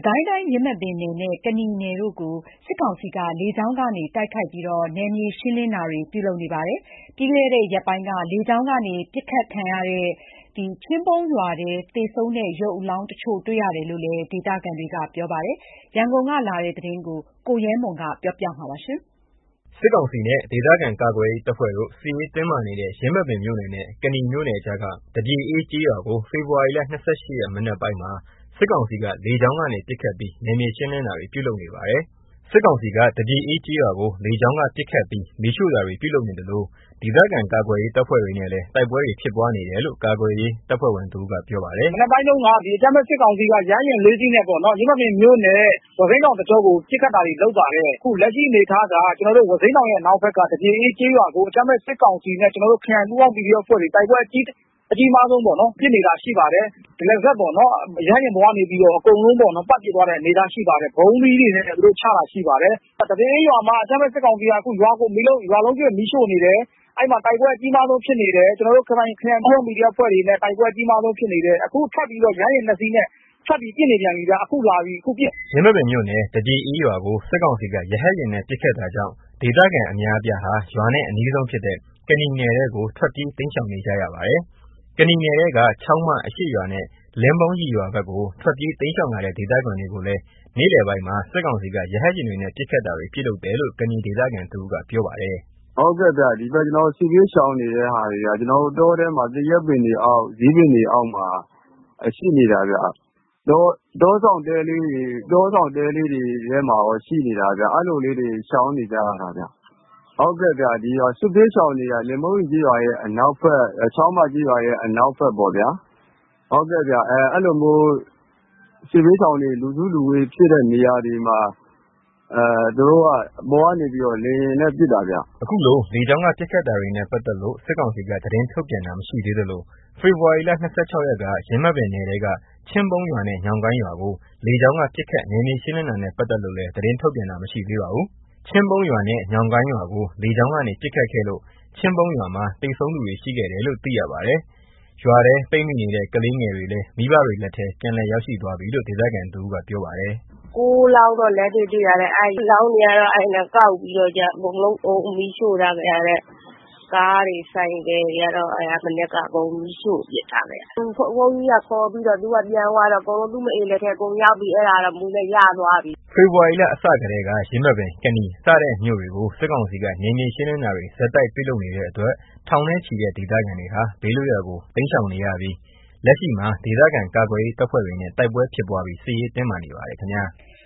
ကိုင်းတိုင်းယင်းမာပင်နယ်နဲ့ကနီနယ်တို့ကိုစစ်ကောင်စီကလေကြောင်းကနေတိုက်ခိုက်ပြီးနယ်မြေရှင်းလင်းတာတွေပြုလုပ်နေပါတယ်။ပြီးခဲ့တဲ့ရက်ပိုင်းကလေကြောင်းကနေပစ်ခတ်ခံရတဲ့ချင်းပုန်းရွာထဲသေဆုံးတဲ့ရုပ်အလောင်းတချို့တွေ့ရတယ်လို့လည်းဒေသခံတွေကပြောပါတယ်။ရန်ကုန်ကလာတဲ့သတင်းကိုကိုရဲမွန်ကပြောပြပါမယ်။စစ်ကောင်စီနဲ့ဒေသခံကာကွယ်ရေးတပ်ဖွဲ့တို့စစ်ရေးတင်းမာနေတဲ့ယင်းမာပင်မြို့နယ်နဲ့ကနီမြို့နယ်ကြားကတပြေအေးကျေးရွာကိုဖေဖော်ဝါရီလ 28 ရက်မနက်ပိုင်းမှာစစ်ကောင်စီကလေကြောင်းကနေပစ်ခတ်ပြီးနယ်မြေရှင်းလင်းတာတွေပြုလုပ်နေပါတယ်။စစ်ကောင်စီကတပြေအေးကျေးရွာကိုလေကြောင်းကပစ်ခတ်ပြီးမီးရှို့တာတွေပြုလုပ်နေသလိုဒေသခံကာကွယ်ရေးတပ်ဖွဲ့တွေနဲ့လည်းတိုက်ပွဲတွေဖြစ်ပွားနေတယ်လို့ကာကွယ်ရေးတပ်ဖွဲ့ဝင်တဦးကပြောပါတယ်။မနက်ပိုင်းတုန်းကအကြမ်းဖက်စစ်ကောင်စီကရဟတ်ယာဉ်၄စီးနဲ့ပေါ့နော်ယင်းမာပင်မြို့နယ်ဝစိမ်းတောင်တကြောကိုပစ်ခတ်တာတွေလုပ်ပါတယ်။အခုလက်ရှိအနေအထားကကျွန်တော်တို့ဝစိမ်းတောင်ရဲ့အနောက်ဘက်ကတပြေအေးကျေးရွာကိုအကြမ်းဖက်စစ်ကောင်စီနဲ့ကျွန်တော်တို့ခရိုင်ပူးပေါင်း PDF အဖွဲ့တွေတိုက်ပွဲအကြီးမားဆုံးပေါ့နော်ပြစ်နေတာရှိပါတယ်။ဒီလက်ဆက်ပေါ့နော်ရဟတ်ယာဉ်ပေါ်ကနေပြီးတော့အကုန်လုံးပေါ့နော်ပတ်ပစ်သွားတဲ့အနေအထားရှိပါတယ်။ဘုံသီးတွေနဲ့သူတို့ချတာရှိပါတယ်။တပြေအေးရွာမှာအကြမ်းဖက်စစ်ကောင်စီကအခုရွာကိုရွာလုံးကျွတ်မီးရှို့နေတယ်။အဲ့မှာတိုက်ပွဲအကြီးမားဆုံးဖြစ်နေတယ်ကျွန်တော်တို့ခရိုင်ပူးပေါင်း PDF အဖွဲ့တွေနဲ့တိုက်ပွဲအကြီးမားဆုံးဖြစ်နေတယ်။အခုထပ်ပြီးတော့ရဟတ်ယာဉ်2စီးနဲ့ထပ်ပြီးပြစ်နေပြန်ပြီဗျအခုလာပြီအခုပြစ်ရင်းမပင်မြို့နယ်တပြေအေးရွာကိုစစ်ကောင်စီကရဟတ်ယာဉ်နဲ့ပစ်ခတ်တာကြောင့်ဒေသခံအများအပြားဟာရွာနဲ့အနီးဆုံးဖြစ်တဲ့ကနီနယ်ထဲကိုထွက်ပြေးတိမ်းရှောင်နေကြရပါတယ်။ကနီနယ်ထဲကချောင်းမအရှိရွာနဲ့လင်းပုန်းကြီးရွာဘက်ကိုထွက်ပြေးတိမ်းရှောင်လာတဲ့ဒေသခံတွေကိုလည်းနေ့လယ်ပိုင်းမှာစစ်ကောင်စီကရဟတ်ယာဉ်တွေနဲ့ပစ်ခတ်တာတွေပြုလုပ်တယ်လို့ကနီဒေသခံတဦးကပြောပါတယ်။ဟုတ်ကဲ့ဗျဒီဘက်ကျွန်တော်စစ်ပြေးရှောင်နေတဲ့ဟာတွေကကျွန်တော်တို့တောထဲမှာတရက်ပင်တွေအောက်ဈေးပင်တွေအောက်မှာရှိနေတာဗျတောဆောင်တဲလေးတွေထဲမှာရောရှိနေတာဗျအဲ့လိုလေးတွေရှောင်နေကြရတာဗျဟုတ်ကဲ့ဗျဒီစစ်ပြေးရှောင်တွေကလင်မုံကြီးရွာရဲ့အနောက်ဘက်ချောင်းမကြီးရွာရဲ့အနောက်ဘက်ပေါ့ဗျာဟုတ်ကဲ့ဗျအဲ့လိုမျိုးစစ်ပြေးရှောင်တွေလူစုလူဝေးဖြစ်တဲ့နေရာတွေမှာသူတို့ကအပေါ်ကနေပြီးတော့လေယာဉ်နဲ့ပစ်တာဗျအခုလိုလေကြောင်းကပစ်ခတ်တာတွေနဲ့ပတ်သက်လို့စစ်ကောင်စီကသတင်းထုတ်ပြန်တာမရှိသေးသလိုဖေဖော်ဝါရီလ 26 ရက်ကရင်းမပင်နယ်ထဲကချင်းပုန်းရွာနဲ့ညောင်ကိုင်းရွာကိုလေကြောင်းကပစ်ခတ်နယ်မြေရှင်းလင်းတာနဲ့ပတ်သက်လို့လည်းသတင်းထုတ်ပြန်တာမရှိသေးပါဘူး။ချင်းပုန်းရွာနဲ့ညောင်ကိုင်းရွာကိုလေကြောင်းကနေပစ်ခတ်ခဲ့လို့ချင်းပုန်းရွာမှာသေဆုံးသူတွေရှိခဲ့တယ်လို့သိရပါတယ်။ရွာထဲပိတ်မိနေတဲ့ကလေးငယ်တွေလည်းမိဘတွေလက်ထဲပြန်လည်ရောက်ရှိသွားပြီလို့ဒေသခံတဦးကပြောပါတယ်။9လောင်းတော့လက်တွေ့တွေ့ရတယ်အဲ့လောင်းတွေကတော့အဲ့နဲ့ကောက်ပြီးတော့အကုန်လုံးမီးရှို့ထားကြရတဲ့ကားတွေဆိုင်ကယ်တွေကတော့အဲ့မနေ့ကအကုန်မီးရှို့ပစ်ထားခဲ့ဘုန်းကြီးကခေါ်ပြီးတော့သူကပြန်သွားတော့အကုန်လုံးသူ့မအေးလက်ထဲအကုန်ရောက်ပြီးအဲ့ဒါတော့မူနဲ့ရသွားပြီဖေဖော်ဝါရီလအစကတည်းကရင်းမပင်ကနီစတဲ့မြို့တွေကိုစစ်ကောင်စီကနယ်မြေရှင်းလင်းတာတွေဇက်တိုက်ပြုလုပ်နေတဲ့အတွက်ထောင်ထဲချီတဲ့ဒေသခံတွေဟာဘေးလွတ်ရာကိုတိမ်းရှောင်နေရပြီးလက်ရှိမှာဒေသခံကာကွယ်ရေးတပ်ဖွဲ့တွေနဲ့တိုက်ပွဲဖြစ်ပွားပြီးစစ်ရေးတင်းမာနေပါတယ်ခင်ဗျာ